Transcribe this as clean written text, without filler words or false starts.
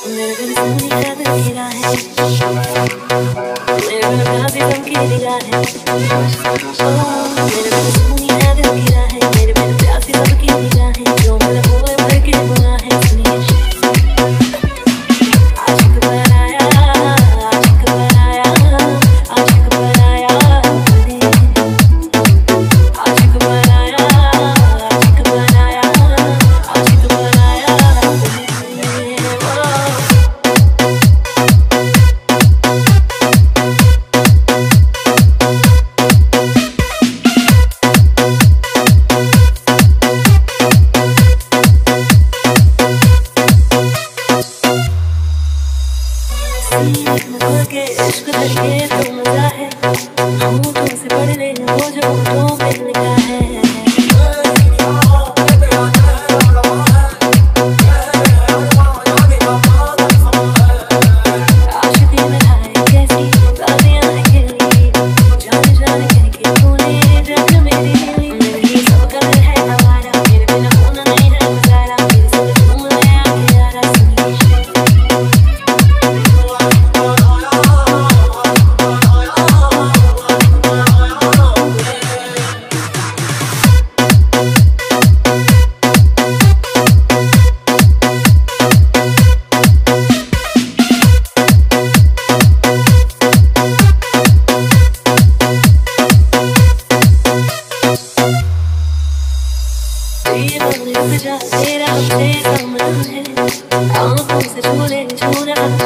मेरे बिन सुनी है दिल की राहें, मेरे बिन प्यासी सबकी निगाहें। मेरे बिन सुनी है दिल की राहें, मेरे बिन प्यासी सबकी निगाहें। जो मेरे भोले भर के गुनाहें सुनिए। आशिक बनाया, आशिक बनाया, आशिक बनाया हमने। आशिक बनाया, आशिक बनाया, आशिक बनाया हमने। के इश्क धड़के तो मजा है, हम तुमसे पढ़ रहे हैं वो जो होठों पे लिखा है। आशिकी में हाय कैसी बातियां हैं खिली, जाने जाने कह के तूने जग मेरी ली। मेरी सब कदर है हमारा, मेरे बिना होना नहीं है गुजारा। मेरे संग तुम ले आके यारा सुनिए। ये रुक जा तेरा हमसे संबंध है, आँखों से छू ले छूना